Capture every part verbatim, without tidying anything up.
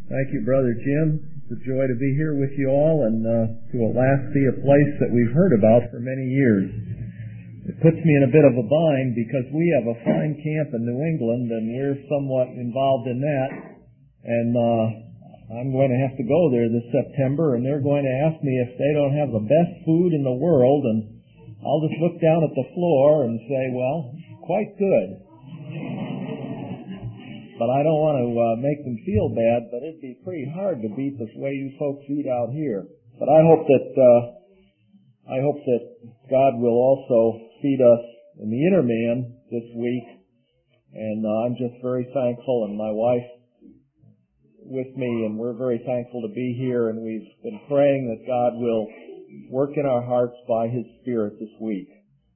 Thank you, Brother Jim. It's a joy to be here with you all and uh, to at last see a place that we've heard about for many years. It puts me in a bit of a bind because we have a fine camp in New England and we're somewhat involved in that. And uh, I'm going to have to go there this September, and they're going to ask me if they don't have the best food in the world, and I'll just look down at the floor and say, well, quite good. But I don't want to uh, make them feel bad, but it'd be pretty hard to beat the way you folks eat out here. But I hope that uh, I hope that God will also feed us in the inner man this week, and uh, I'm just very thankful, and my wife with me, and we're very thankful to be here, and we've been praying that God will work in our hearts by His Spirit this week.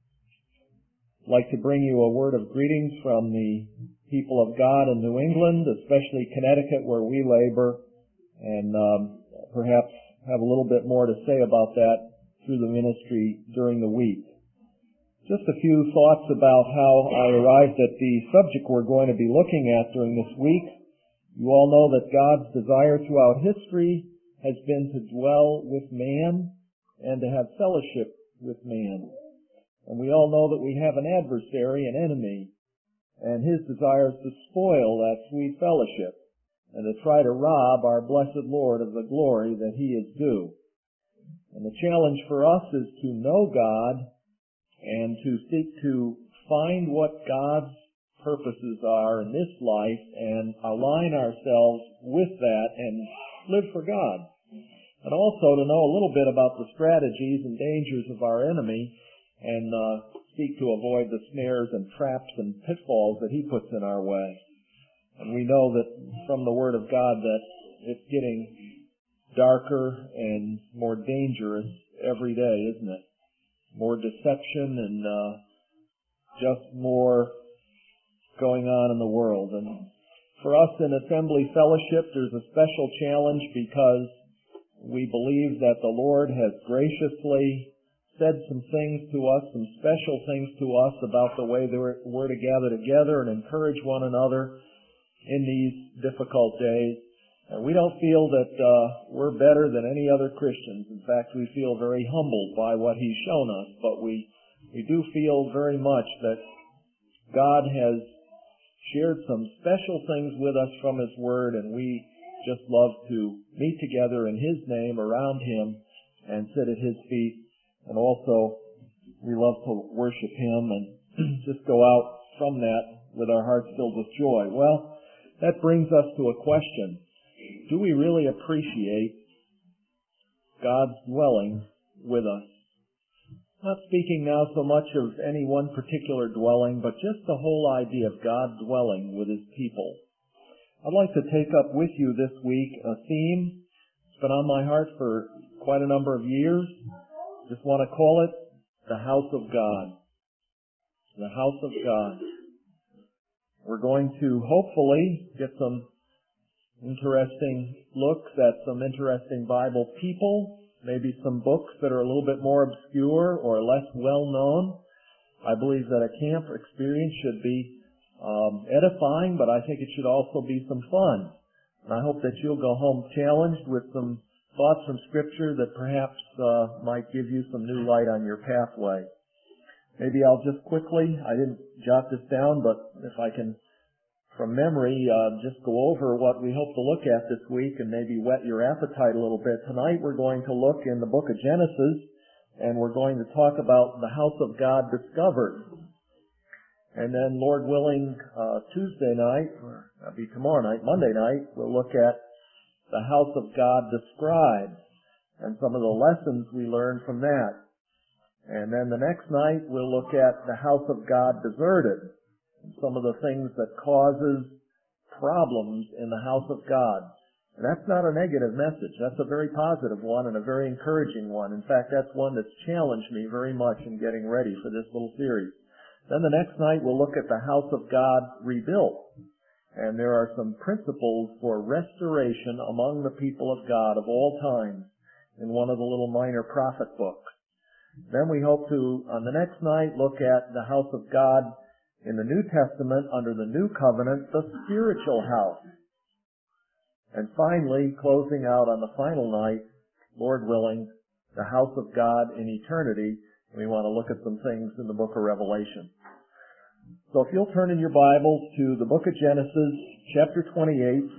I'd like to bring you a word of greetings from the people of God in New England, especially Connecticut where we labor, and um, perhaps have a little bit more to say about that through the ministry during the week. Just a few thoughts about how I arrived at the subject we're going to be looking at during this week. You all know that God's desire throughout history has been to dwell with man and to have fellowship with man. And we all know that we have an adversary, an enemy, and his desire is to spoil that sweet fellowship and to try to rob our blessed Lord of the glory that He is due. And the challenge for us is to know God and to seek to find what God's purposes are in this life and align ourselves with that and live for God. And also to know a little bit about the strategies and dangers of our enemy and uh, seek to avoid the snares and traps and pitfalls that he puts in our way. And we know that from the Word of God that it's getting darker and more dangerous every day, isn't it? More deception and uh, just more going on in the world. And for us in Assembly Fellowship, there's a special challenge because we believe that the Lord has graciously said some things to us, some special things to us about the way that we're, we're to gather together and encourage one another in these difficult days. And we don't feel that uh, we're better than any other Christians. In fact, we feel very humbled by what He's shown us, but we, we do feel very much that God has shared some special things with us from His Word, and we just love to meet together in His name around Him and sit at His feet. And also, we love to worship Him and just go out from that with our hearts filled with joy. Well, that brings us to a question. Do we really appreciate God's dwelling with us? Not speaking now so much of any one particular dwelling, but just the whole idea of God dwelling with His people. I'd like to take up with you this week a theme. It's been on my heart for quite a number of years. Just want to call it the house of God. The house of God. We're going to hopefully get some interesting looks at some interesting Bible people, maybe some books that are a little bit more obscure or less well known. I believe that a camp experience should be um, edifying, but I think it should also be some fun. And I hope that you'll go home challenged with some thoughts from Scripture that perhaps uh, might give you some new light on your pathway. Maybe I'll just quickly, I didn't jot this down, but if I can, from memory, uh, just go over what we hope to look at this week and maybe whet your appetite a little bit. Tonight we're going to look in the book of Genesis, and we're going to talk about the house of God discovered. And then, Lord willing, uh, Tuesday night, or that'll be tomorrow night, Monday night, we'll look at the house of God described, and some of the lessons we learned from that. And then the next night we'll look at the house of God deserted, and some of the things that causes problems in the house of God. And that's not a negative message. That's a very positive one and a very encouraging one. In fact, that's one that's challenged me very much in getting ready for this little series. Then the next night we'll look at the house of God rebuilt. And there are some principles for restoration among the people of God of all times in one of the little minor prophet books. Then we hope to, on the next night, look at the house of God in the New Testament under the New Covenant, the spiritual house. And finally, closing out on the final night, Lord willing, the house of God in eternity. We want to look at some things in the book of Revelation. So if you'll turn in your Bibles to the book of Genesis, chapter twenty-eight,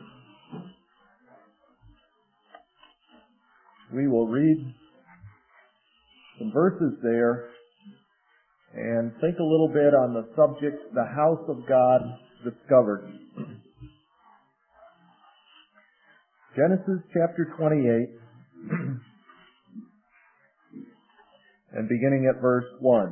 we will read some verses there and think a little bit on the subject, the house of God discovered. Genesis chapter twenty-eight, and beginning at verse one.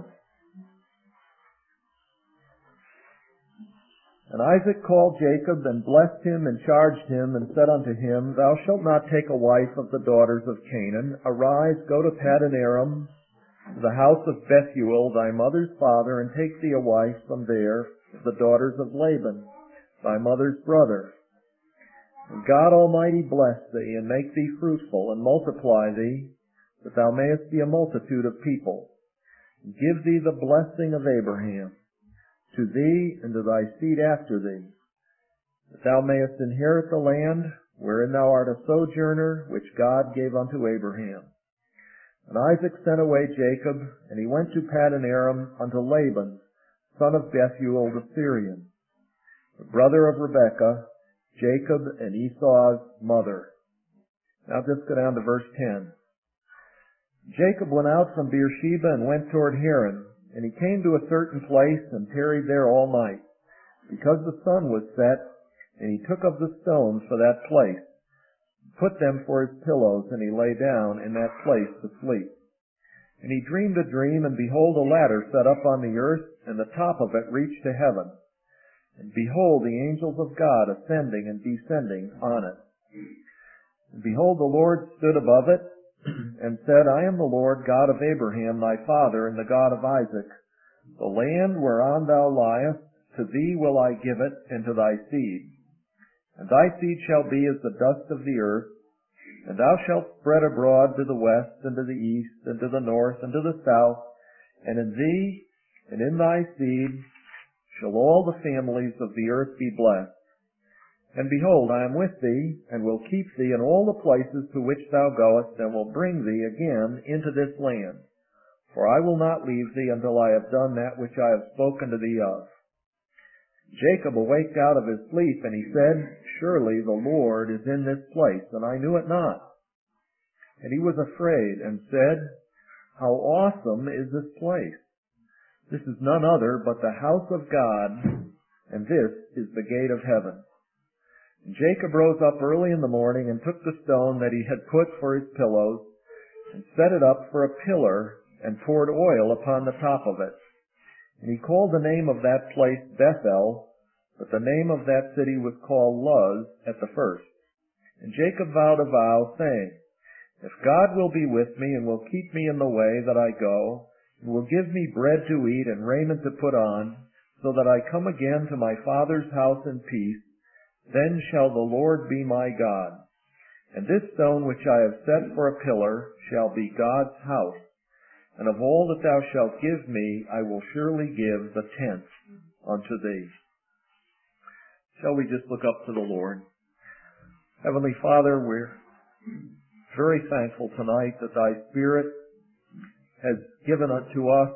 And Isaac called Jacob, and blessed him, and charged him, and said unto him, Thou shalt not take a wife of the daughters of Canaan. Arise, go to Paddan Aram, to the house of Bethuel, thy mother's father, and take thee a wife from there, of the daughters of Laban, thy mother's brother. And God Almighty bless thee, and make thee fruitful, and multiply thee, that thou mayest be a multitude of people. And give thee the blessing of Abraham, to thee and to thy seed after thee, that thou mayest inherit the land wherein thou art a sojourner, which God gave unto Abraham. And Isaac sent away Jacob, and he went to Paddan Aram unto Laban, son of Bethuel the Syrian, the brother of Rebekah, Jacob and Esau's mother. Now just go down to verse ten. Jacob went out from Beersheba and went toward Haran. And he came to a certain place and tarried there all night, because the sun was set, and he took of the stones for that place, put them for his pillows, and he lay down in that place to sleep. And he dreamed a dream, and behold, a ladder set up on the earth, and the top of it reached to heaven. And behold, the angels of God ascending and descending on it. And behold, the Lord stood above it, and said, I am the Lord God of Abraham thy father, and the God of Isaac. The land whereon thou liest, to thee will I give it, and to thy seed. And thy seed shall be as the dust of the earth, and thou shalt spread abroad to the west, and to the east, and to the north, and to the south. And in thee, and in thy seed, shall all the families of the earth be blessed. And behold, I am with thee, and will keep thee in all the places to which thou goest, and will bring thee again into this land. For I will not leave thee until I have done that which I have spoken to thee of. Jacob awaked out of his sleep, and he said, Surely the Lord is in this place, and I knew it not. And he was afraid, and said, How awesome is this place! This is none other but the house of God, and this is the gate of heaven. And Jacob rose up early in the morning, and took the stone that he had put for his pillows, and set it up for a pillar, and poured oil upon the top of it. And he called the name of that place Bethel, but the name of that city was called Luz at the first. And Jacob vowed a vow, saying, If God will be with me, and will keep me in the way that I go, and will give me bread to eat, and raiment to put on, so that I come again to my father's house in peace, then shall the Lord be my God. And this stone which I have set for a pillar shall be God's house. And of all that thou shalt give me, I will surely give the tenth unto thee. Shall we just look up to the Lord? Heavenly Father, we're very thankful tonight that thy Spirit has given unto us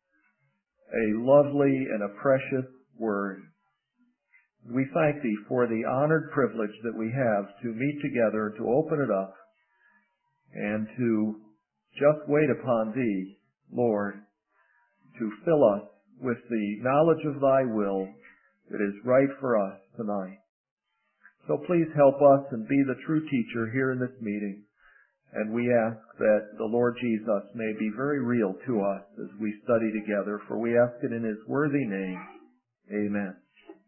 a lovely and a precious word. We thank thee for the honored privilege that we have to meet together, to open it up, and to just wait upon thee, Lord, to fill us with the knowledge of thy will that is right for us tonight. So please help us and be the true teacher here in this meeting. And we ask that the Lord Jesus may be very real to us as we study together, for we ask it in his worthy name. Amen.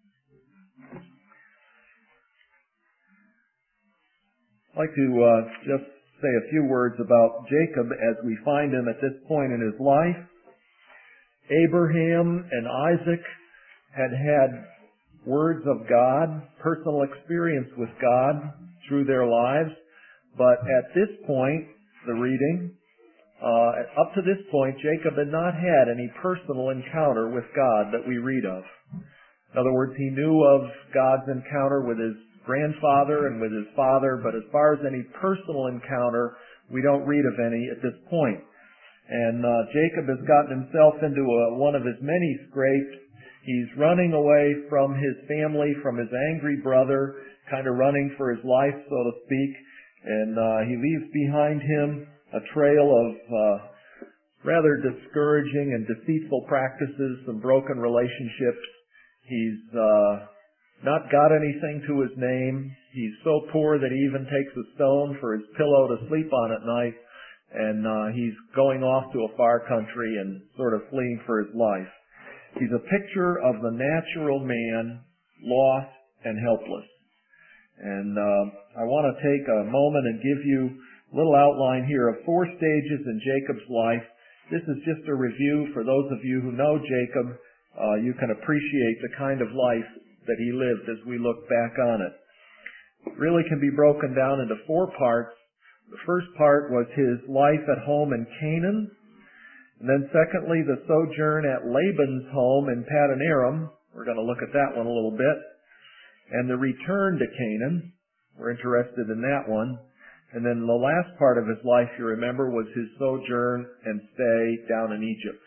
I'd like to uh, just say a few words about Jacob as we find him at this point in his life. Abraham and Isaac had had words of God, personal experience with God through their lives, but at this point, the reading, uh, up to this point, Jacob had not had any personal encounter with God that we read of. In other words, he knew of God's encounter with his grandfather and with his father, but as far as any personal encounter, we don't read of any at this point. And uh, Jacob has gotten himself into a, one of his many scrapes. He's running away from his family, from his angry brother, kind of running for his life, so to speak. And uh, he leaves behind him a trail of uh, rather discouraging and deceitful practices, some broken relationships. He's uh, not got anything to his name. He's so poor that he even takes a stone for his pillow to sleep on at night. And uh, he's going off to a far country and sort of fleeing for his life. He's a picture of the natural man, lost and helpless. And uh, I want to take a moment and give you a little outline here of four stages in Jacob's life. This is just a review for those of you who know Jacob. Uh, you can appreciate the kind of life that he lived as we look back on it. It really can be broken down into four parts. The first part was his life at home in Canaan. And then secondly, the sojourn at Laban's home in Paddan Aram. We're going to look at that one a little bit. And the return to Canaan. We're interested in that one. And then the last part of his life, you remember, was his sojourn and stay down in Egypt.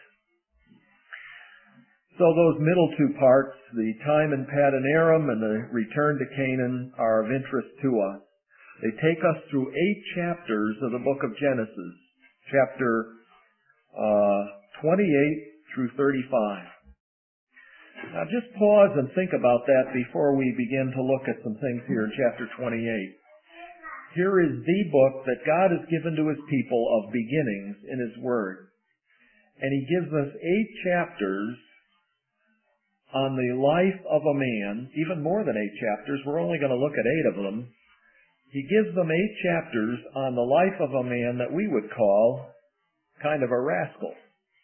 So those middle two parts, the time in Paddan Aram and the return to Canaan, are of interest to us. They take us through eight chapters of the book of Genesis, chapter uh, twenty-eight through thirty-five. Now just pause and think about that before we begin to look at some things here in chapter twenty-eight. Here is the book that God has given to his people of beginnings in his word. And he gives us eight chapters on the life of a man, even more than eight chapters. We're only going to look at eight of them. He gives them eight chapters on the life of a man that we would call kind of a rascal.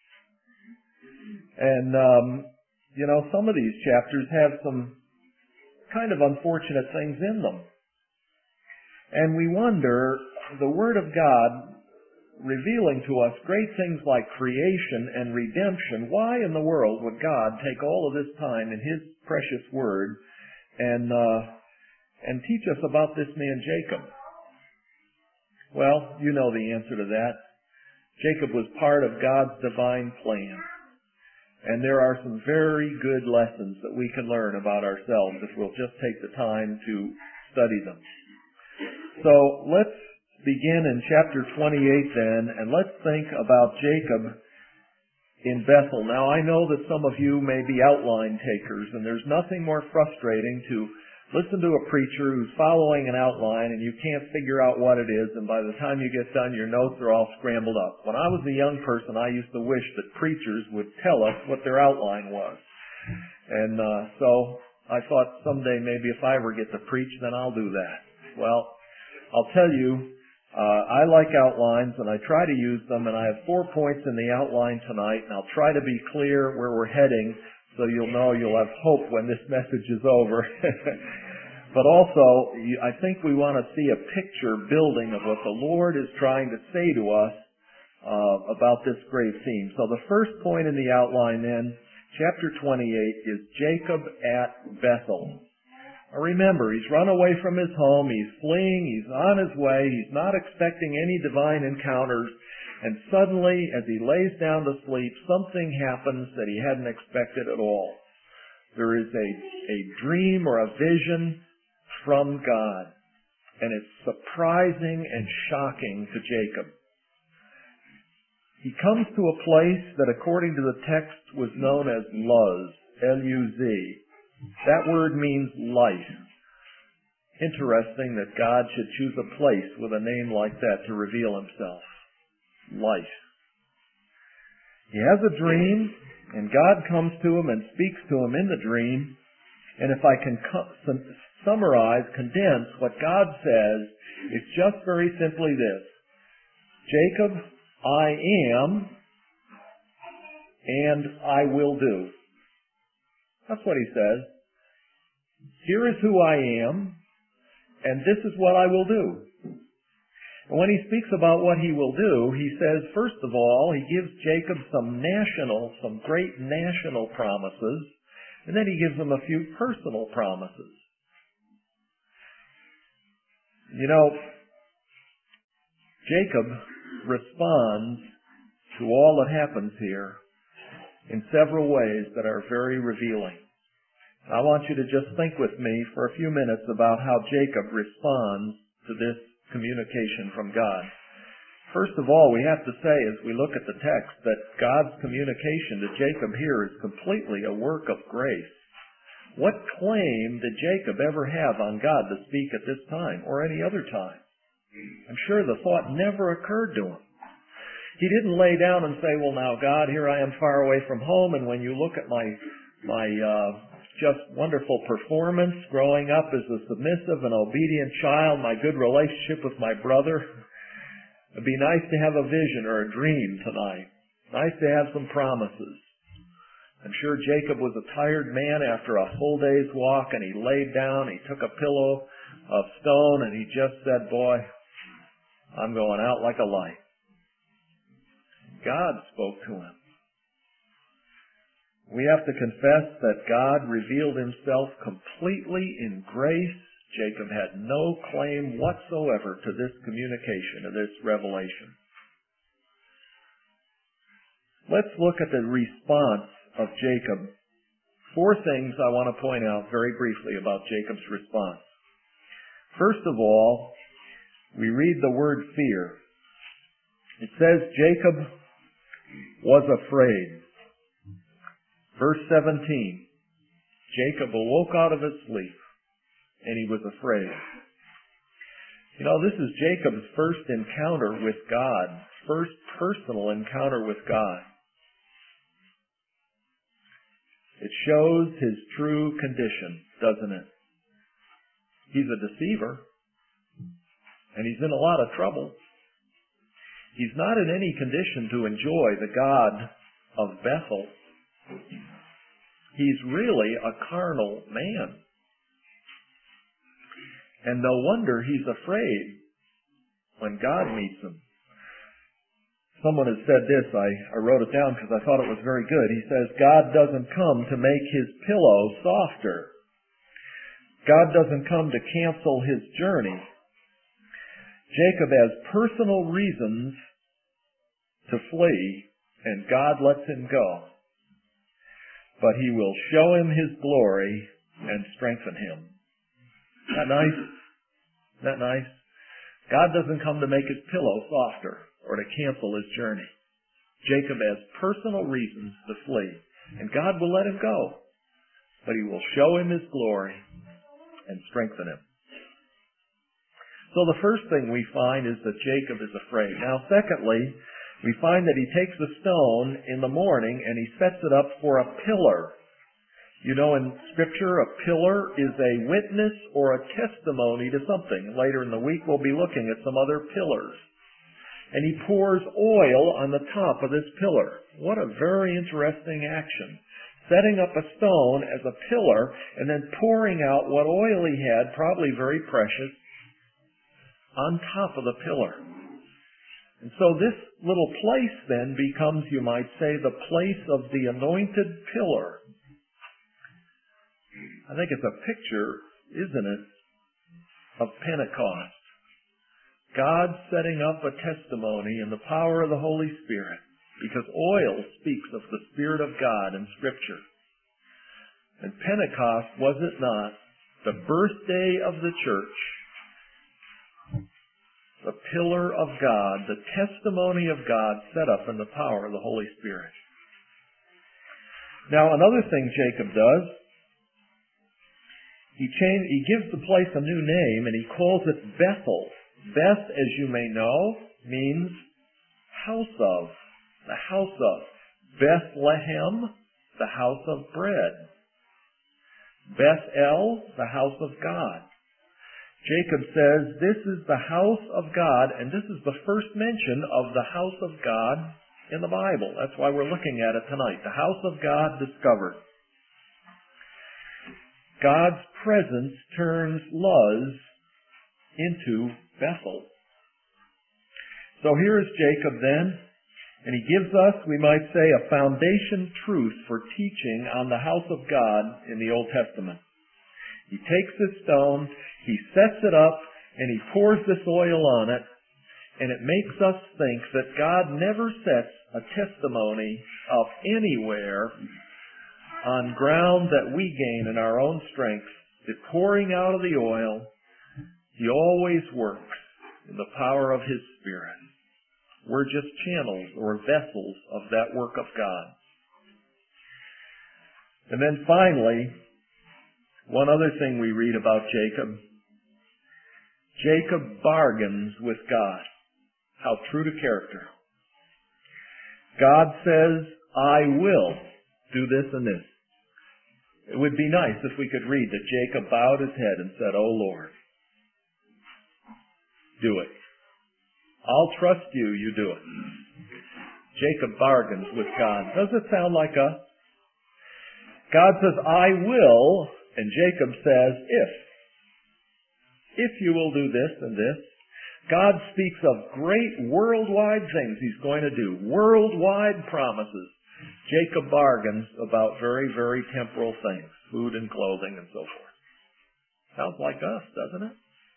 And, um, you know, some of these chapters have some kind of unfortunate things in them. And we wonder, the Word of God revealing to us great things like creation and redemption, why in the world would God take all of this time in his precious Word and uh and teach us about this man Jacob? Well, you know the answer to that. Jacob was part of God's divine plan. And there are some very good lessons that we can learn about ourselves if we'll just take the time to study them. So let's begin in chapter twenty-eight then, and let's think about Jacob in Bethel. Now I know that some of you may be outline takers, and there's nothing more frustrating to listen to a preacher who's following an outline and you can't figure out what it is, and by the time you get done, your notes are all scrambled up. When I was a young person, I used to wish that preachers would tell us what their outline was. And uh, so I thought someday maybe if I ever get to preach, then I'll do that. Well, I'll tell you, uh, I like outlines and I try to use them, and I have four points in the outline tonight, and I'll try to be clear where we're heading, so you'll know you'll have hope when this message is over. But also, I think we want to see a picture building of what the Lord is trying to say to us uh, about this great theme. So the first point in the outline then, chapter twenty-eight, is Jacob at Bethel. Now remember, he's run away from his home, he's fleeing, he's on his way, he's not expecting any divine encounters. And suddenly, as he lays down to sleep, something happens that he hadn't expected at all. There is a, a dream or a vision from God. And it's surprising and shocking to Jacob. He comes to a place that, according to the text, was known as Luz, L U Z. That word means life. Interesting that God should choose a place with a name like that to reveal himself. Life. He has a dream, and God comes to him and speaks to him in the dream. And if I can co- summarize, condense what God says, it's just very simply this. Jacob, I am, and I will do. That's what he says. Here is who I am, and this is what I will do. And when he speaks about what he will do, he says, first of all, he gives Jacob some national, some great national promises. And then he gives them a few personal promises. You know, Jacob responds to all that happens here in several ways that are very revealing. I want you to just think with me for a few minutes about how Jacob responds to this communication from God. First of all, we have to say, as we look at the text, that God's communication to Jacob here is completely a work of grace. What claim did Jacob ever have on God to speak at this time or any other time? I'm sure the thought never occurred to him. He didn't lay down and say, well, now, God, here I am far away from home, and when you look at my my uh, just wonderful performance growing up as a submissive and obedient child, my good relationship with my brother, it'd be nice to have a vision or a dream tonight. Nice to have some promises. I'm sure Jacob was a tired man after a full day's walk, and he laid down, he took a pillow of stone, and he just said, boy, I'm going out like a light. God spoke to him. We have to confess that God revealed himself completely in grace. Jacob had no claim whatsoever to this communication, to this revelation. Let's look at the response of Jacob. Four things I want to point out very briefly about Jacob's response. First of all, we read the word fear. It says Jacob was afraid. Verse seventeen, Jacob awoke out of his sleep, and he was afraid. You know, this is Jacob's first encounter with God, first personal encounter with God. It shows his true condition, doesn't it? He's a deceiver, and he's in a lot of trouble. He's not in any condition to enjoy the God of Bethel. He's really a carnal man. And no wonder he's afraid when God meets him. Someone has said this, I, I wrote it down because I thought it was very good. He says, God doesn't come to make his pillow softer. God doesn't come to cancel his journey. Jacob has personal reasons to flee, and God lets him go. But he will show him his glory and strengthen him. Isn't that nice? Isn't that nice? God doesn't come to make his pillow softer or to cancel his journey. Jacob has personal reasons to flee, and God will let him go. But he will show him his glory and strengthen him. So the first thing we find is that Jacob is afraid. Now, secondly, we find that he takes a stone in the morning and he sets it up for a pillar. You know, in Scripture, a pillar is a witness or a testimony to something. Later in the week, we'll be looking at some other pillars. And he pours oil on the top of this pillar. What a very interesting action. Setting up a stone as a pillar and then pouring out what oil he had, probably very precious, on top of the pillar. And so this little place then becomes, you might say, the place of the anointed pillar. I think it's a picture, isn't it, of Pentecost. God setting up a testimony in the power of the Holy Spirit, because oil speaks of the Spirit of God in Scripture. And Pentecost, was it not, the birthday of the church, the pillar of God, the testimony of God set up in the power of the Holy Spirit. Now, another thing Jacob does, he change, he gives the place a new name, and he calls it Bethel. Beth, as you may know, means house of, the house of. Bethlehem, the house of bread. Bethel, the house of God. Jacob says, this is the house of God, and this is the first mention of the house of God in the Bible. That's why we're looking at it tonight. The house of God discovered. God's presence turns Luz into Bethel. So here is Jacob then. And he gives us, we might say, a foundation truth for teaching on the house of God in the Old Testament. He takes this stone, he sets it up, and he pours this oil on it, and it makes us think that God never sets a testimony up anywhere on ground that we gain in our own strength. The pouring out of the oil, he always works in the power of his Spirit. We're just channels or vessels of that work of God. And then finally, one other thing we read about Jacob. Jacob bargains with God. How true to character. God says, I will do this and this. It would be nice if we could read that Jacob bowed his head and said, Oh Lord, do it. I'll trust you, you do it. Jacob bargains with God. Does it sound like us? God says, I will, and Jacob says, if. If you will do this and this. God speaks of great worldwide things he's going to do. Worldwide promises. Jacob bargains about very, very temporal things. Food and clothing and so forth. Sounds like us, doesn't it?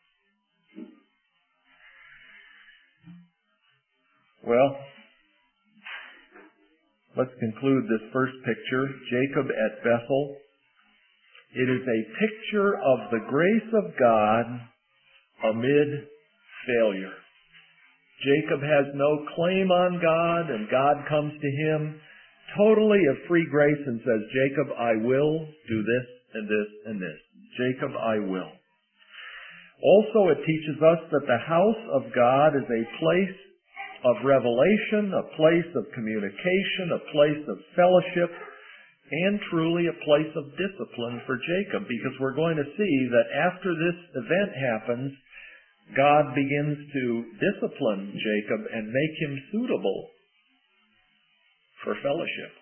Well, let's conclude this first picture. Jacob at Bethel. It is a picture of the grace of God amid failure. Jacob has no claim on God, and God comes to him totally of free grace and says, Jacob, I will do this and this and this. Jacob, I will. Also, it teaches us that the house of God is a place of revelation, a place of communication, a place of fellowship, and truly a place of discipline for Jacob, because we're going to see that after this event happens, God begins to discipline Jacob and make him suitable for fellowship.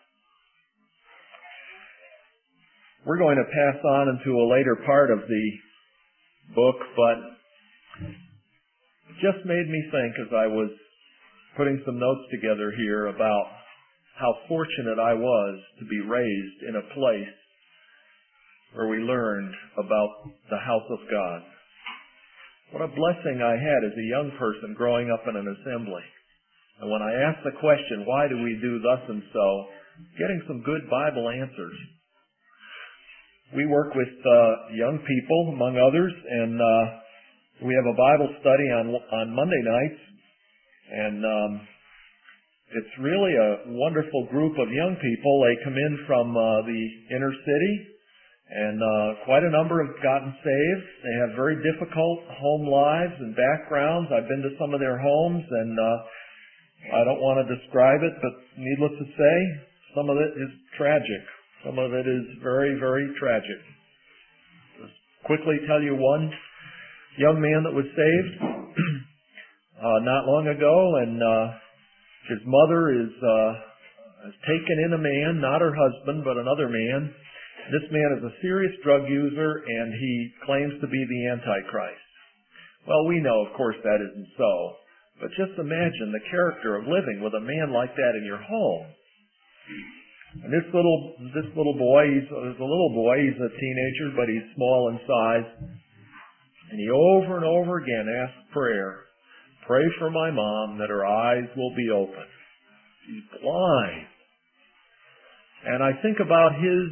We're going to pass on into a later part of the book, but it just made me think as I was putting some notes together here about how fortunate I was to be raised in a place where we learned about the house of God. What a blessing I had as a young person growing up in an assembly. And when I asked the question, why do we do thus and so, getting some good Bible answers. We work with uh, young people, among others, and uh, we have a Bible study on on Monday nights. And um, it's really a wonderful group of young people. They come in from uh, the inner city, and uh, quite a number have gotten saved. They have very difficult home lives and backgrounds. I've been to some of their homes, and uh, I don't want to describe it, but needless to say, some of it is tragic. Some of it is very, very tragic. Just quickly tell you one young man that was saved uh, not long ago, and uh, his mother is uh, has taken in a man, not her husband, but another man. This man is a serious drug user, and he claims to be the Antichrist. Well, we know, of course, that isn't so. But just imagine the character of living with a man like that in your home. And this little this little boy, he's, he's a little boy, he's a teenager, but he's small in size. And he over and over again asks prayer. Pray for my mom that her eyes will be open. She's blind. And I think about his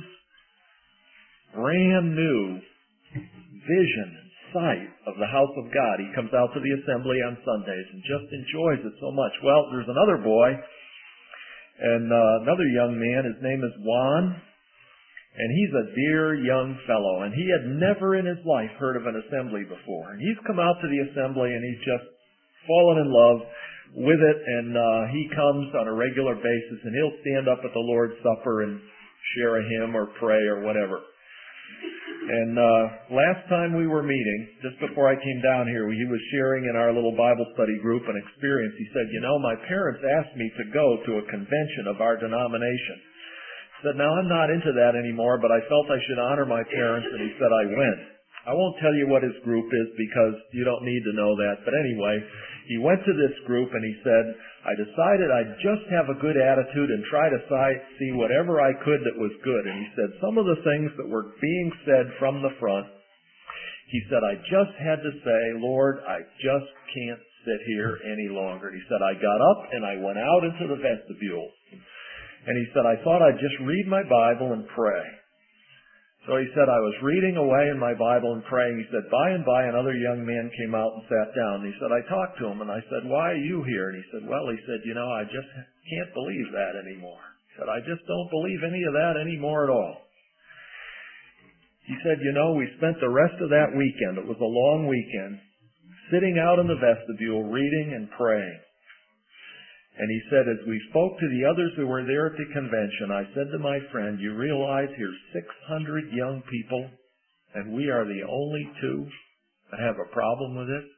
brand new vision and sight of the house of God. He comes out to the assembly on Sundays and just enjoys it so much. Well, there's another boy and uh, another young man. His name is Juan. And he's a dear young fellow. And he had never in his life heard of an assembly before. And he's come out to the assembly and he's just fallen in love with it. And uh, he comes on a regular basis and he'll stand up at the Lord's Supper and share a hymn or pray or whatever. And uh, last time we were meeting, just before I came down here, he was sharing in our little Bible study group an experience. He said, you know, my parents asked me to go to a convention of our denomination. He said, now I'm not into that anymore, but I felt I should honor my parents, and he said I went. I won't tell you what his group is because you don't need to know that. But anyway, he went to this group and he said, I decided I'd just have a good attitude and try to see whatever I could that was good. And he said some of the things that were being said from the front, he said, I just had to say, Lord, I just can't sit here any longer. He said, I got up and I went out into the vestibule. And he said, I thought I'd just read my Bible and pray. So he said, I was reading away in my Bible and praying. He said, by and by another young man came out and sat down. He said, I talked to him and I said, why are you here? And he said, well, he said, you know, I just can't believe that anymore. He said, I just don't believe any of that anymore at all. He said, you know, we spent the rest of that weekend, it was a long weekend, sitting out in the vestibule reading and praying. And he said, as we spoke to the others who were there at the convention, I said to my friend, you realize here's six hundred young people and we are the only two that have a problem with it?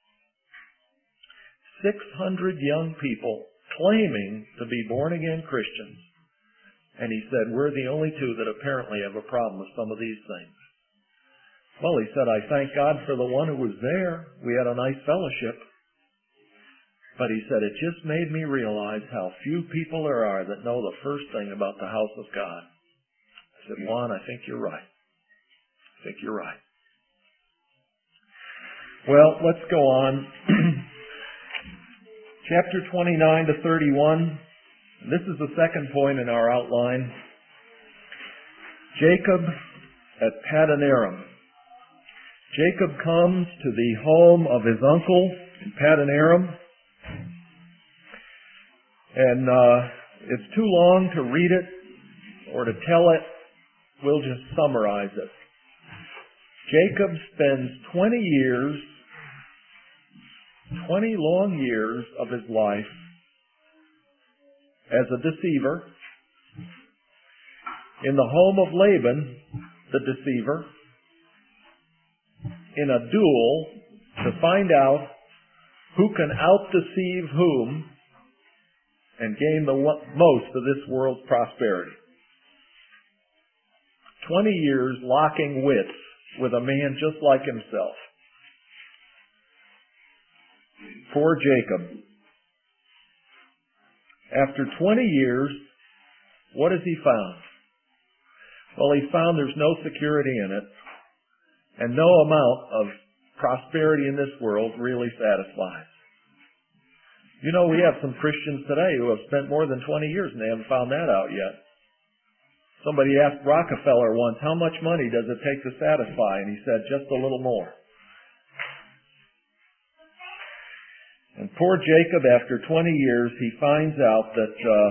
six hundred young people claiming to be born-again Christians. And he said, we're the only two that apparently have a problem with some of these things. Well, he said, I thank God for the one who was there. We had a nice fellowship. But he said, it just made me realize how few people there are that know the first thing about the house of God. I said, Juan, I think you're right. I think you're right. Well, let's go on. Chapter twenty-nine to thirty-one. This is the second point in our outline. Jacob at Paddan Aram. Jacob comes to the home of his uncle in Paddan Aram. And uh, it's too long to read it or to tell it. We'll just summarize it. Jacob spends twenty years, twenty long years of his life as a deceiver in the home of Laban, the deceiver, in a duel to find out who can out-deceive whom and gain the most of this world's prosperity. Twenty years locking wits with a man just like himself. Poor Jacob. After twenty years, what has he found? Well, he found there's no security in it, and no amount of prosperity in this world really satisfies. You know, we have some Christians today who have spent more than twenty years and they haven't found that out yet. Somebody asked Rockefeller once, how much money does it take to satisfy? And he said, just a little more. And poor Jacob, after twenty years, he finds out that uh,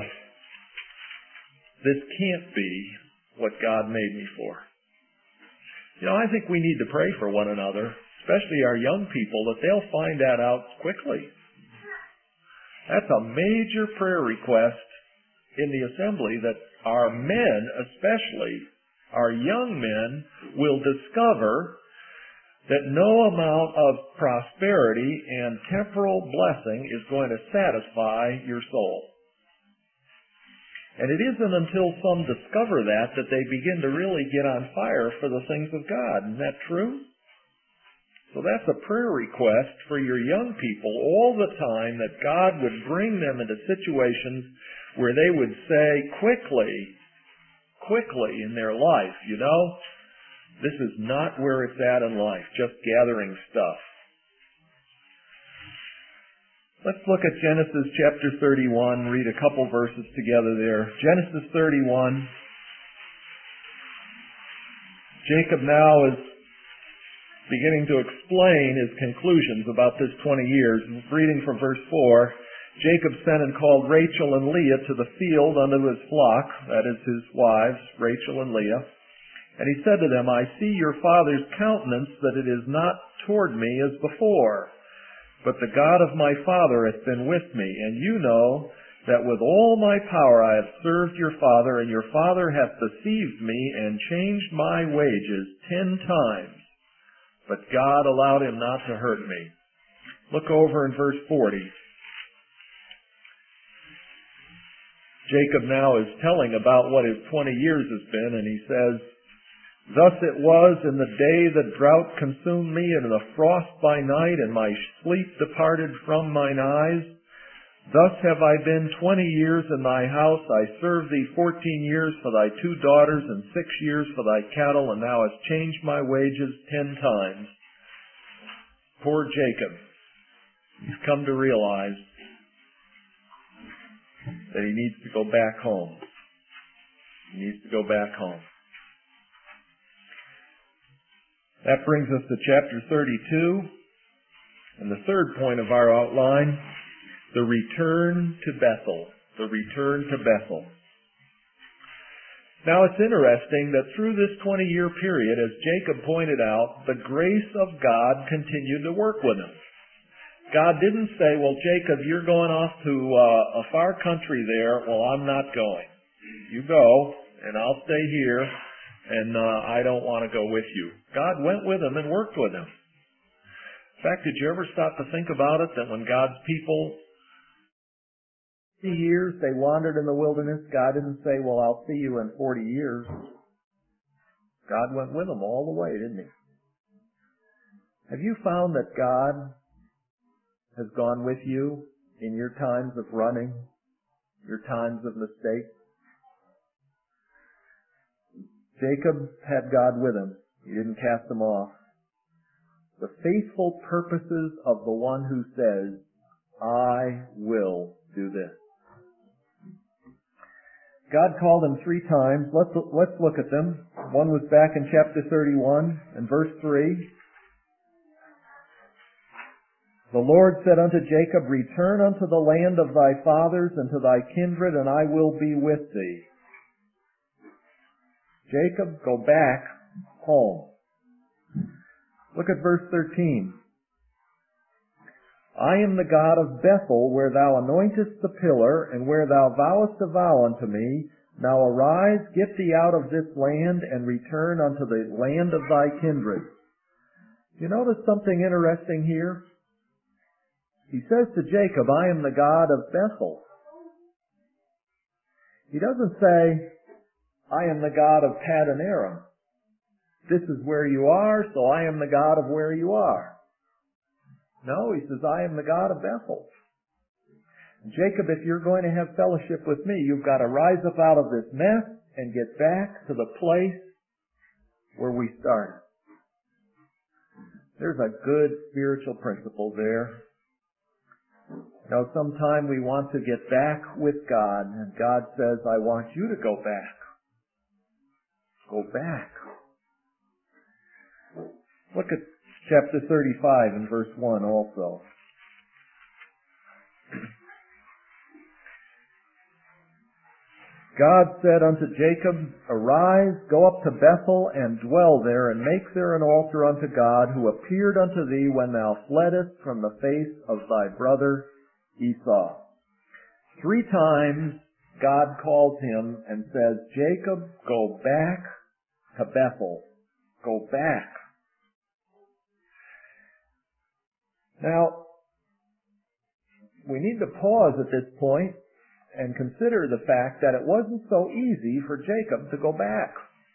this can't be what God made me for. You know, I think we need to pray for one another, especially our young people, that they'll find that out quickly. That's a major prayer request in the assembly, that our men, especially our young men, will discover that no amount of prosperity and temporal blessing is going to satisfy your soul. And it isn't until some discover that that they begin to really get on fire for the things of God. Isn't that true? So that's a prayer request for your young people all the time, that God would bring them into situations where they would say quickly, quickly in their life, you know, this is not where it's at in life, just gathering stuff. Let's look at Genesis chapter thirty-one, read a couple verses together there. Genesis thirty-one. Jacob now is beginning to explain his conclusions about this twenty years. Reading from verse four, Jacob sent and called Rachel and Leah to the field unto his flock, that is his wives, Rachel and Leah. And he said to them, I see your father's countenance, that it is not toward me as before, but the God of my father hath been with me. And you know that with all my power I have served your father, and your father hath deceived me and changed my wages ten times. But God allowed him not to hurt me. Look over in verse forty. Jacob now is telling about what his twenty years has been, and he says, Thus it was in the day the drought consumed me, and the frost by night, and my sleep departed from mine eyes. Thus have I been twenty years in thy house. I served thee fourteen years for thy two daughters, and six years for thy cattle, and thou hast changed my wages ten times. Poor Jacob. He's come to realize that he needs to go back home. He needs to go back home. That brings us to chapter thirty-two, and the third point of our outline, the return to Bethel. The return to Bethel. Now it's interesting that through this twenty-year period, as Jacob pointed out, the grace of God continued to work with him. God didn't say, well, Jacob, you're going off to uh, a far country there. Well, I'm not going. You go, and I'll stay here. And uh, I don't want to go with you. God went with him and worked with him. In fact, did you ever stop to think about it, that when God's people, forty years they wandered in the wilderness, God didn't say, well, I'll see you in forty years. God went with them all the way, didn't he? Have you found that God has gone with you in your times of running, your times of mistakes? Jacob had God with him. He didn't cast him off. The faithful purposes of the one who says, I will do this. God called him three times. Let's, let's look at them. One was back in chapter thirty-one and verse three. The Lord said unto Jacob, Return unto the land of thy fathers and to thy kindred, and I will be with thee. Jacob, go back home. Look at verse thirteen. I am the God of Bethel, where thou anointest the pillar, and where thou vowest a vow unto me. Now arise, get thee out of this land, and return unto the land of thy kindred. You notice something interesting here? He says to Jacob, I am the God of Bethel. He doesn't say, I am the God of Paddan Aram. This is where you are, so I am the God of where you are. No, he says, I am the God of Bethel. Jacob, if you're going to have fellowship with me, you've got to rise up out of this mess and get back to the place where we started. There's a good spiritual principle there. Now, sometime we want to get back with God, and God says, I want you to go back. Go back. Look at chapter thirty-five and verse one also. God said unto Jacob, Arise, go up to Bethel, and dwell there, and make there an altar unto God, who appeared unto thee when thou fleddest from the face of thy brother Esau. Three times God calls him and says, Jacob, go back to Bethel. Go back. Now, we need to pause at this point and consider the fact that it wasn't so easy for Jacob to go back.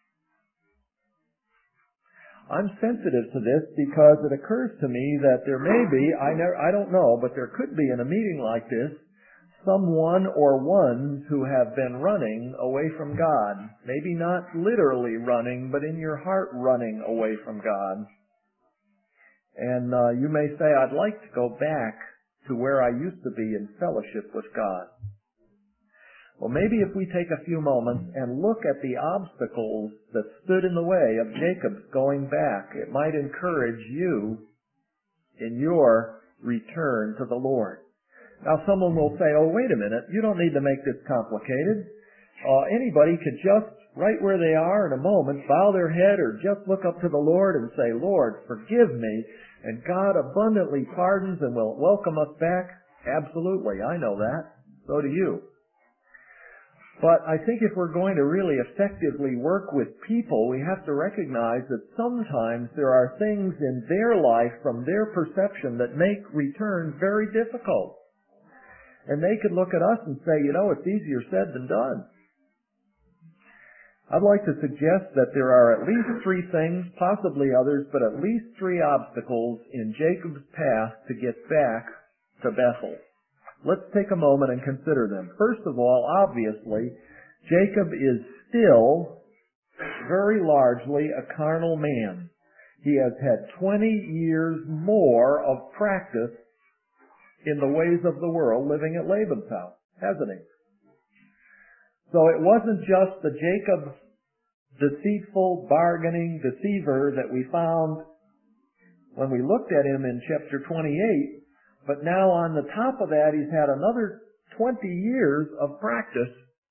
I'm sensitive to this because it occurs to me that there may be, I, never, I don't know, but there could be in a meeting like this, someone or ones who have been running away from God. Maybe not literally running, but in your heart running away from God. And uh, you may say, I'd like to go back to where I used to be in fellowship with God. Well, maybe if we take a few moments and look at the obstacles that stood in the way of Jacob's going back, it might encourage you in your return to the Lord. Now, someone will say, oh, wait a minute, you don't need to make this complicated. Uh, anybody could just, right where they are in a moment, bow their head or just look up to the Lord and say, Lord, forgive me, and God abundantly pardons and will welcome us back. Absolutely, I know that. So do you. But I think if we're going to really effectively work with people, we have to recognize that sometimes there are things in their life from their perception that make return very difficult. And they could look at us and say, you know, it's easier said than done. I'd like to suggest that there are at least three things, possibly others, but at least three obstacles in Jacob's path to get back to Bethel. Let's take a moment and consider them. First of all, obviously, Jacob is still very largely a carnal man. He has had twenty years more of practice in the ways of the world living at Laban's house, hasn't he? So it wasn't just the Jacob deceitful, bargaining deceiver that we found when we looked at him in chapter twenty-eight, but now on the top of that he's had another twenty years of practice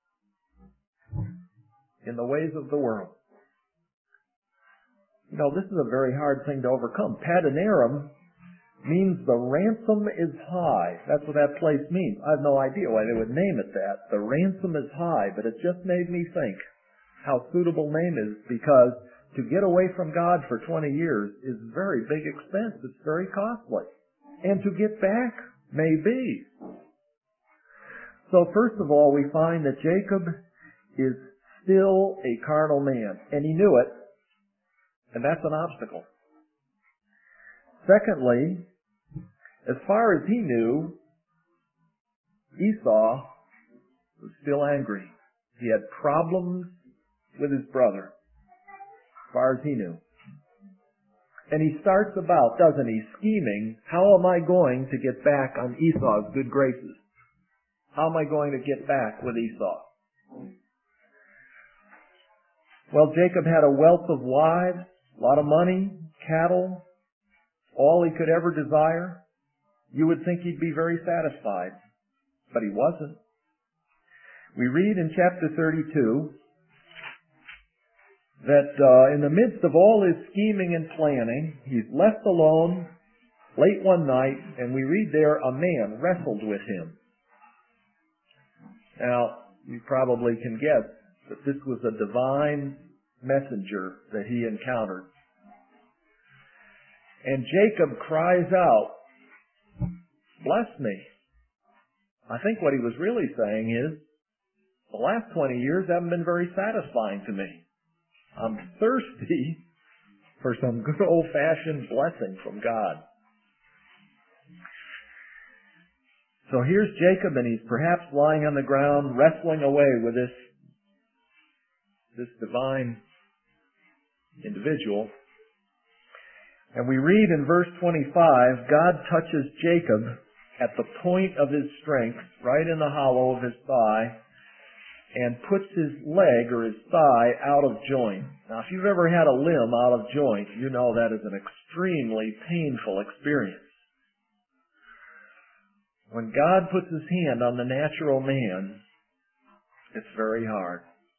in the ways of the world. You know, this is a very hard thing to overcome. Paddan Aram means the ransom is high. That's what that place means. I have no idea why they would name it that. The ransom is high, but it just made me think how suitable name is, because to get away from God for twenty years is a very big expense. It's very costly. And to get back may be. So first of all, we find that Jacob is still a carnal man, and he knew it, and that's an obstacle. Secondly, as far as he knew, Esau was still angry. He had problems with his brother, as far as he knew. And he starts about, doesn't he, scheming, how am I going to get back on Esau's good graces? How am I going to get back with Esau? Well, Jacob had a wealth of wives, a lot of money, cattle, all he could ever desire. You would think he'd be very satisfied, but he wasn't. We read in chapter thirty-two that uh, in the midst of all his scheming and planning, he's left alone late one night, and we read there a man wrestled with him. Now, you probably can guess that this was a divine messenger that he encountered. And Jacob cries out, "Bless me." I think what he was really saying is, the last twenty years haven't been very satisfying to me. I'm thirsty for some good old-fashioned blessing from God. So here's Jacob, and he's perhaps lying on the ground, wrestling away with this, this divine individual. And we read in verse twenty-five, God touches Jacob at the point of his strength, right in the hollow of his thigh, and puts his leg or his thigh out of joint. Now, if you've ever had a limb out of joint, you know that is an extremely painful experience. When God puts his hand on the natural man, it's very hard.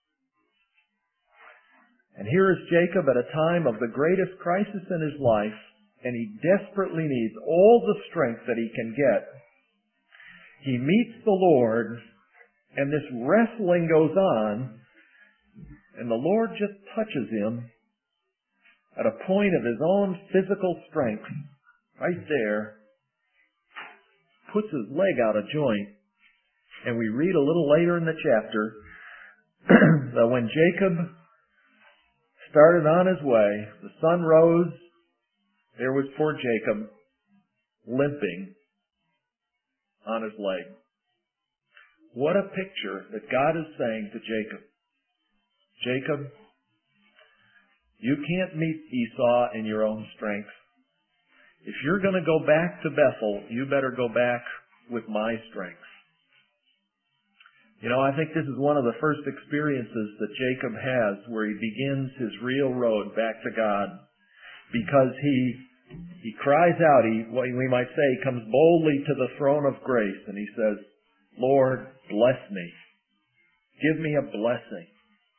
And here is Jacob at a time of the greatest crisis in his life, and he desperately needs all the strength that he can get. He meets the Lord, and this wrestling goes on, and the Lord just touches him at a point of his own physical strength, right there, puts his leg out of joint, and we read a little later in the chapter that when Jacob started on his way, the sun rose, there was poor Jacob limping on his leg. What a picture that God is saying to Jacob. Jacob, you can't meet Esau in your own strength. If you're going to go back to Bethel, you better go back with my strength. You know, I think this is one of the first experiences that Jacob has where he begins his real road back to God, because he he cries out, he, we might say, he comes boldly to the throne of grace, and he says, Lord, bless me. Give me a blessing.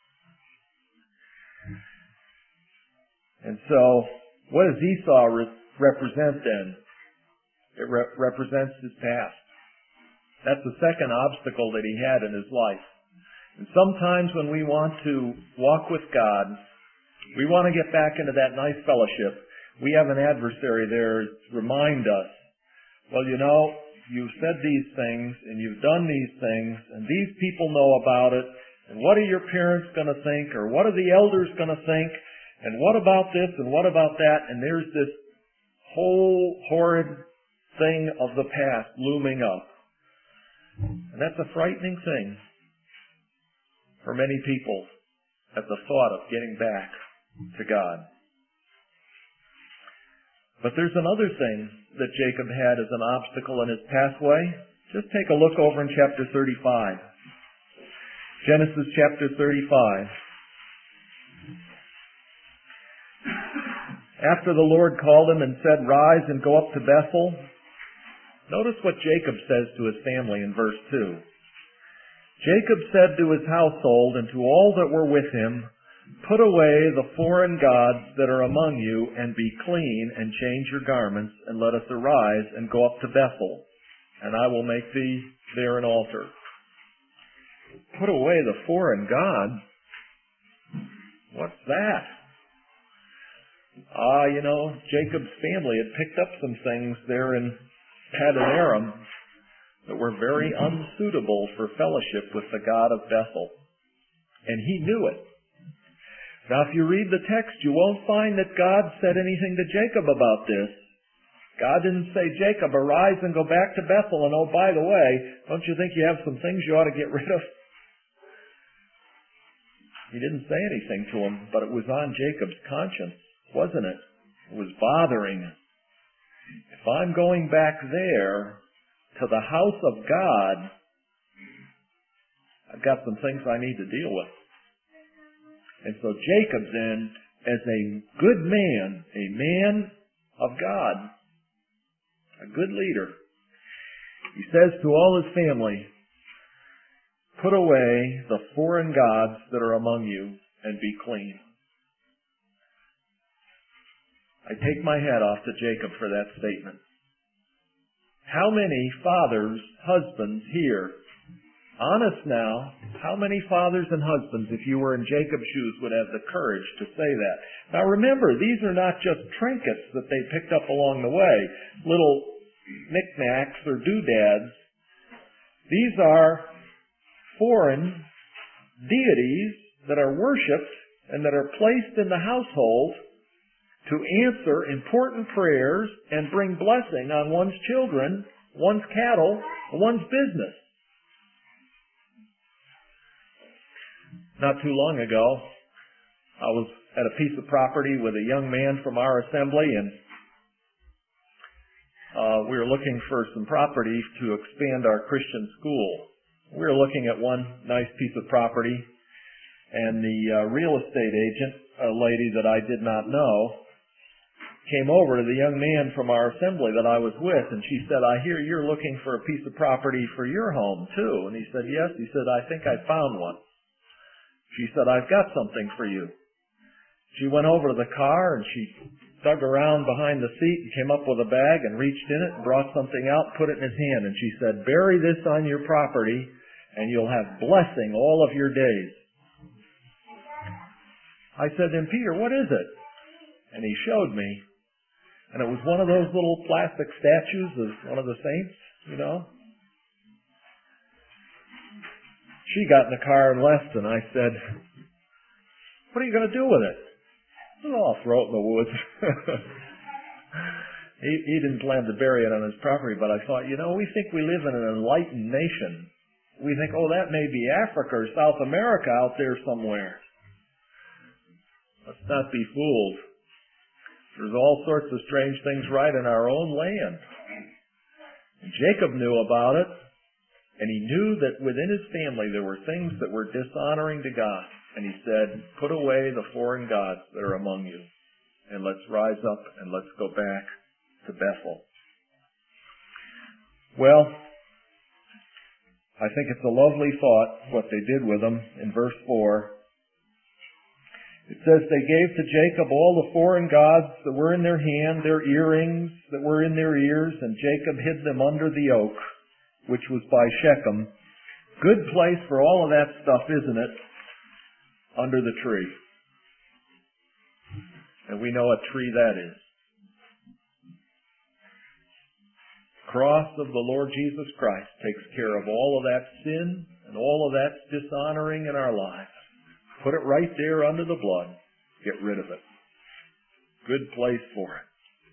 And so, what does Esau re- represent then? It re- represents his past. That's the second obstacle that he had in his life. And sometimes when we want to walk with God, we want to get back into that nice fellowship. We have an adversary there to remind us, well, you know, you've said these things and you've done these things and these people know about it And what are your parents going to think? Or what are the elders going to think? And what about this and what about that? And there's this whole horrid thing of the past looming up. And that's a frightening thing for many people at the thought of getting back to God. But there's another thing that Jacob had as an obstacle in his pathway. Just take a look over in chapter thirty-five. Genesis chapter thirty-five. After the Lord called him and said, "Rise and go up to Bethel," notice what Jacob says to his family in verse two. Jacob said to his household and to all that were with him, "Put away the foreign gods that are among you, and be clean, and change your garments, and let us arise and go up to Bethel, and I will make thee there an altar." Put away the foreign gods? What's that? Ah, you know, Jacob's family had picked up some things there in Paddan Aram that were very unsuitable for fellowship with the God of Bethel. And he knew it. Now, if you read the text, you won't find that God said anything to Jacob about this. God didn't say, "Jacob, arise and go back to Bethel, and oh, by the way, don't you think you have some things you ought to get rid of?" He didn't say anything to him, but it was on Jacob's conscience, wasn't it? It was bothering him. If I'm going back there to the house of God, I've got some things I need to deal with. And so Jacob then, as a good man, a man of God, a good leader, he says to all his family, "Put away the foreign gods that are among you and be clean." I take my hat off to Jacob for that statement. How many fathers, husbands here, honest now, how many fathers and husbands, if you were in Jacob's shoes, would have the courage to say that? Now remember, these are not just trinkets that they picked up along the way, little knickknacks or doodads. These are foreign deities that are worshipped and that are placed in the household to answer important prayers and bring blessing on one's children, one's cattle, one's business. Not too long ago, I was at a piece of property with a young man from our assembly, and uh, we were looking for some property to expand our Christian school. We were looking at one nice piece of property, and the uh, real estate agent, a lady that I did not know, came over to the young man from our assembly that I was with, and she said, "I hear you're looking for a piece of property for your home, too." And he said, "Yes." He said, "I think I found one." She said, "I've got something for you." She went over to the car and she dug around behind the seat and came up with a bag and reached in it and brought something out, put it in his hand, and she said, "Bury this on your property and you'll have blessing all of your days." I said, "Then Peter, what is it?" And he showed me. And it was one of those little plastic statues of one of the saints, you know. She got in the car and left, and I said, "What are you going to do with it?" "Oh, I'll throw it in the woods." he, he didn't plan to bury it on his property, but I thought, you know, we think we live in an enlightened nation. We think, oh, that may be Africa or South America out there somewhere. Let's not be fooled. There's all sorts of strange things right in our own land. And Jacob knew about it, and he knew that within his family there were things that were dishonoring to God. And he said, "Put away the foreign gods that are among you, and let's rise up and let's go back to Bethel." Well, I think it's a lovely thought what they did with them in verse four. It says, "They gave to Jacob all the foreign gods that were in their hand, their earrings that were in their ears, and Jacob hid them under the oak, which was by Shechem." Good place for all of that stuff, isn't it? Under the tree. And we know what tree that is. Cross of the Lord Jesus Christ takes care of all of that sin and all of that's dishonoring in our lives. Put it right there under the blood. Get rid of it. Good place for it.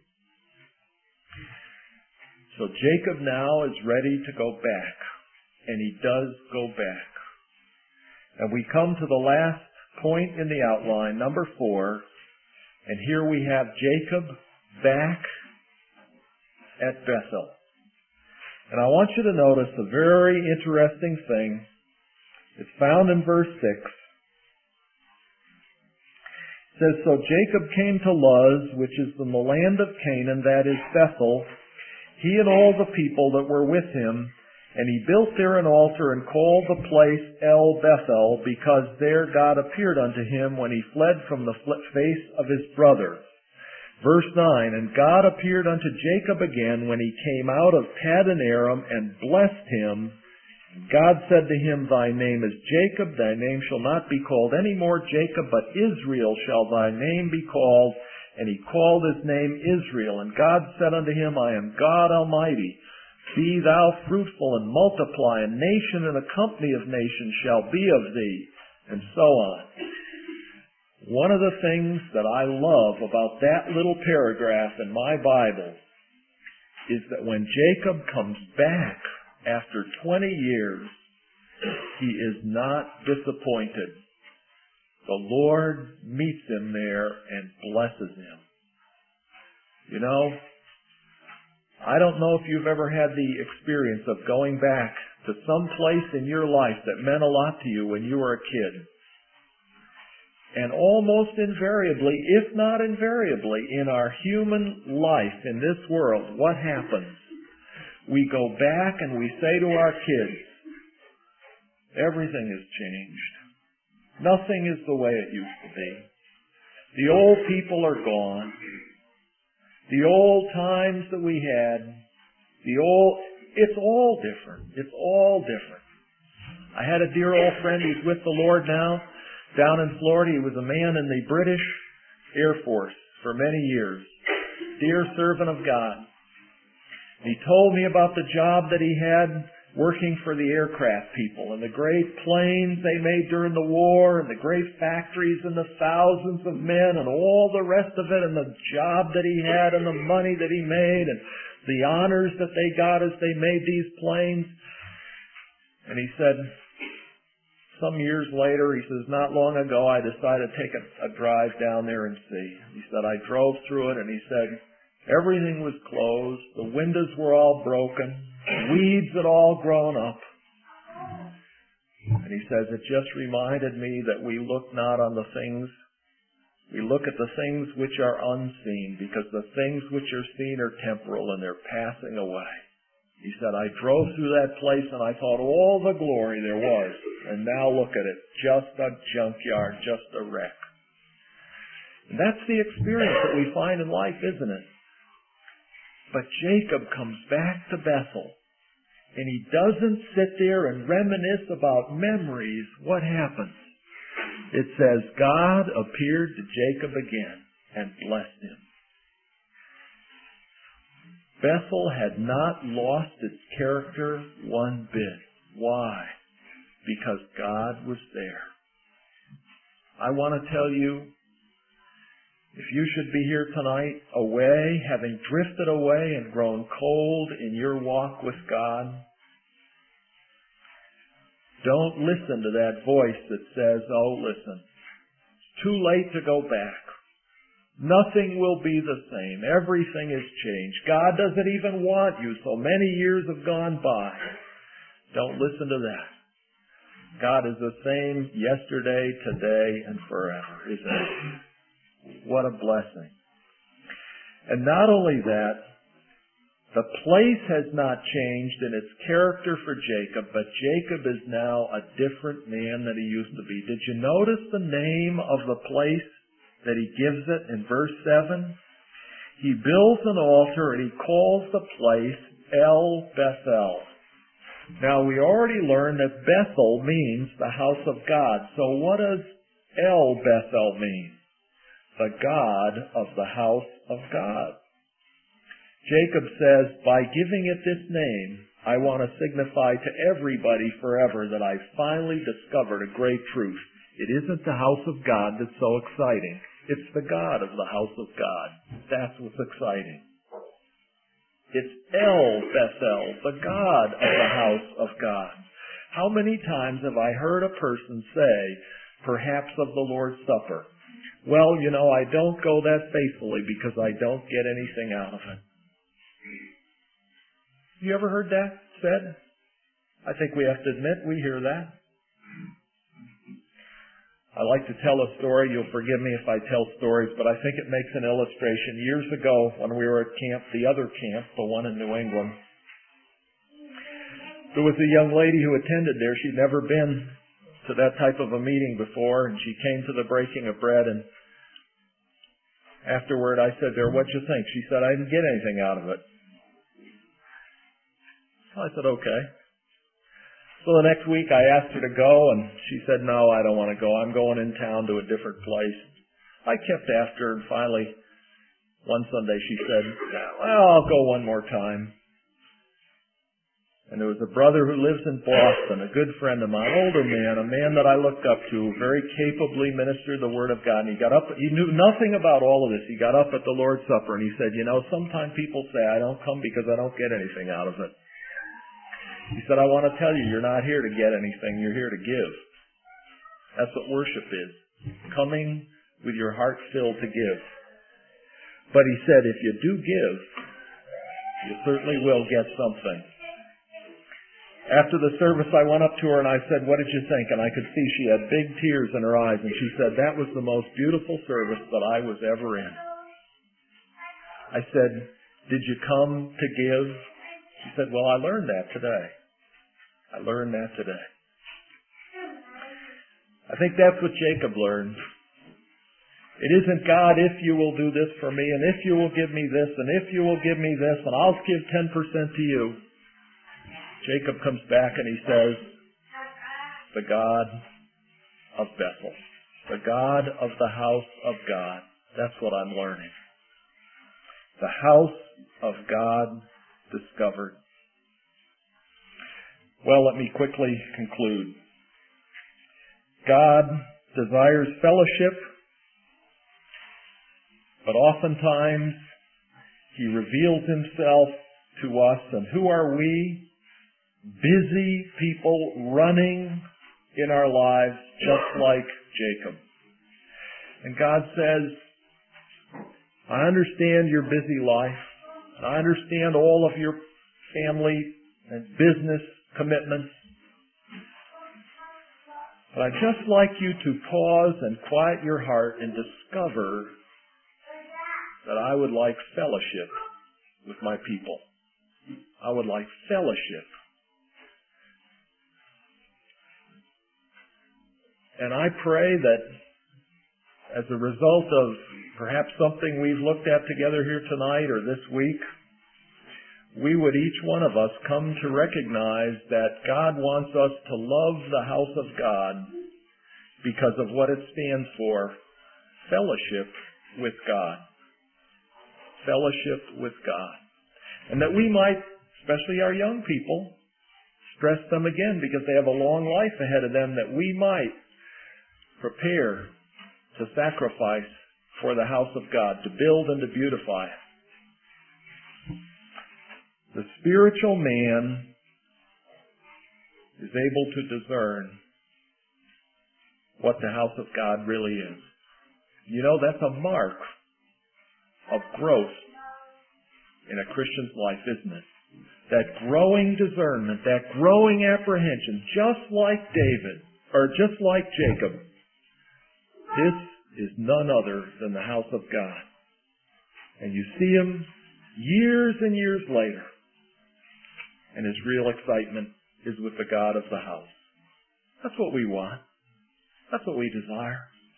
So Jacob now is ready to go back, and he does go back. And we come to the last point in the outline, number four, and here we have Jacob back at Bethel. And I want you to notice a very interesting thing. It's found in verse six. It says, so Jacob came to Luz, which is in the land of Canaan, that is Bethel, he and all the people that were with him, and he built there an altar and called the place El Bethel, because there God appeared unto him when he fled from the face of his brother. Verse nine, and God appeared unto Jacob again when he came out of Paddan Aram and blessed him. God said to him, thy name is Jacob, thy name shall not be called any more Jacob, but Israel shall thy name be called. And he called his name Israel. And God said unto him, I am God Almighty. Be thou fruitful and multiply, a nation and a company of nations shall be of thee. And so on. One of the things that I love about that little paragraph in my Bible is that when Jacob comes back after twenty years, he is not disappointed. The Lord meets him there and blesses him. You know, I don't know if you've ever had the experience of going back to some place in your life that meant a lot to you when you were a kid. And almost invariably, if not invariably, in our human life in this world, what happens? We go back and we say to our kids, everything has changed. Nothing is the way it used to be. The old people are gone. The old times that we had, the old, it's all different. It's all different. I had a dear old friend who's with the Lord now, down in Florida. He was a man in the British Air Force for many years. Dear servant of God. He told me about the job that he had working for the aircraft people and the great planes they made during the war and the great factories and the thousands of men and all the rest of it and the job that he had and the money that he made and the honors that they got as they made these planes. And he said, some years later, he says, not long ago, I decided to take a, a drive down there and see. He said, I drove through it and he said, everything was closed. The windows were all broken. Weeds had all grown up. And he says, it just reminded me that we look not on the things, we look at the things which are unseen, because the things which are seen are temporal and they're passing away. He said, I drove through that place and I thought all the glory there was. And now look at it, just a junkyard, just a wreck. And that's the experience that we find in life, isn't it? But Jacob comes back to Bethel, and he doesn't sit there and reminisce about memories. What happens? It says, God appeared to Jacob again and blessed him. Bethel had not lost its character one bit. Why? Because God was there. I want to tell you, if you should be here tonight away, having drifted away and grown cold in your walk with God, don't listen to that voice that says, oh, listen, it's too late to go back. Nothing will be the same. Everything has changed. God doesn't even want you. So many years have gone by. Don't listen to that. God is the same yesterday, today, and forever, isn't he? What a blessing. And not only that, the place has not changed in its character for Jacob, but Jacob is now a different man than he used to be. Did you notice the name of the place that he gives it in verse seven? He builds an altar and he calls the place El Bethel. Now we already learned that Bethel means the house of God. So what does El Bethel mean? The God of the house of God. Jacob says, by giving it this name, I want to signify to everybody forever that I finally discovered a great truth. It isn't the house of God that's so exciting. It's the God of the house of God. That's what's exciting. It's El Bethel, the God of the house of God. How many times have I heard a person say, perhaps of the Lord's Supper, well, you know, I don't go that faithfully because I don't get anything out of it. You ever heard that said? I think we have to admit we hear that. I like to tell a story. You'll forgive me if I tell stories, but I think it makes an illustration. Years ago, when we were at camp, the other camp, the one in New England, there was a young lady who attended there. She'd never been to that type of a meeting before, and she came to the breaking of bread, and afterward I said to her, what'd you think? She said, I didn't get anything out of it. I said, okay. So the next week I asked her to go, and she said, no, I don't want to go. I'm going in town to a different place. I kept after her, and finally, one Sunday she said, well, I'll go one more time. And there was a brother who lives in Boston, a good friend of mine, older man, a man that I looked up to, very capably ministered the Word of God. And he got up, he knew nothing about all of this. He got up at the Lord's Supper and he said, you know, sometimes people say I don't come because I don't get anything out of it. He said, I want to tell you, you're not here to get anything, you're here to give. That's what worship is. Coming with your heart filled to give. But he said, if you do give, you certainly will get something. After the service, I went up to her and I said, what did you think? And I could see she had big tears in her eyes. And she said, that was the most beautiful service that I was ever in. I said, did you come to give? She said, well, I learned that today. I learned that today. I think that's what Jacob learned. It isn't God, if you will do this for me, and if you will give me this, and if you will give me this, and I'll give ten percent to you. Jacob comes back and he says, the God of Bethel, the God of the house of God. That's what I'm learning. The house of God discovered. Well, let me quickly conclude. God desires fellowship, but oftentimes He reveals Himself to us. And who are we? Busy people running in our lives just like Jacob. And God says, I understand your busy life. I understand all of your family and business commitments. But I'd just like you to pause and quiet your heart and discover that I would like fellowship with my people. I would like fellowship. And I pray that as a result of perhaps something we've looked at together here tonight or this week, we would each one of us come to recognize that God wants us to love the house of God because of what it stands for, fellowship with God. Fellowship with God. And that we might, especially our young people, stress them again because they have a long life ahead of them, that we might prepare to sacrifice for the house of God, to build and to beautify it. The spiritual man is able to discern what the house of God really is. You know, that's a mark of growth in a Christian's life, isn't it? That growing discernment, that growing apprehension, just like David, or just like Jacob. This is none other than the house of God. And you see him years and years later, and his real excitement is with the God of the house. That's what we want. That's what we desire.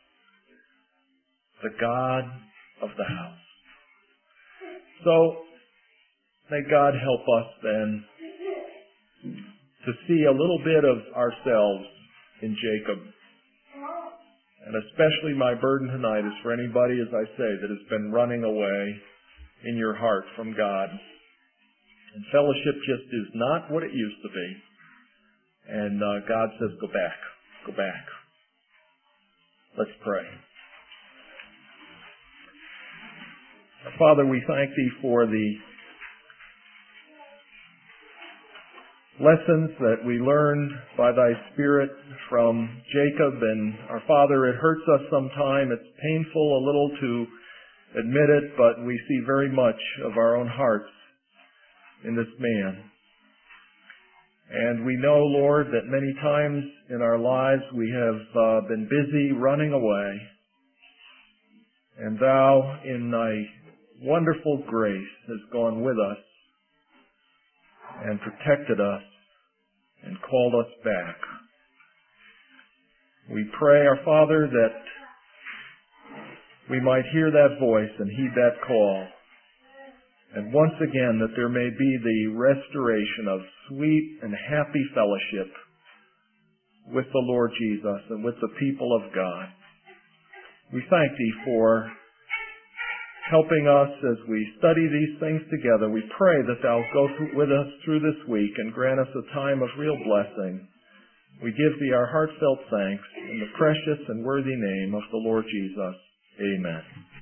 The God of the house. So, may God help us then to see a little bit of ourselves in Jacob. And especially my burden tonight is for anybody, as I say, that has been running away in your heart from God. And fellowship just is not what it used to be. And uh, God says, go back. Go back. Let's pray. Father, we thank Thee for the lessons that we learn by Thy Spirit from Jacob. And our Father, it hurts us sometime. It's painful a little to admit it, but we see very much of our own hearts in this man. And we know, Lord, that many times in our lives we have uh, been busy running away. And Thou, in Thy wonderful grace, has gone with us and protected us and called us back. We pray, our Father, that we might hear that voice and heed that call. And once again, that there may be the restoration of sweet and happy fellowship with the Lord Jesus and with the people of God. We thank Thee for helping us as we study these things together. We pray that Thou go with us through this week and grant us a time of real blessing. We give Thee our heartfelt thanks in the precious and worthy name of the Lord Jesus. Amen.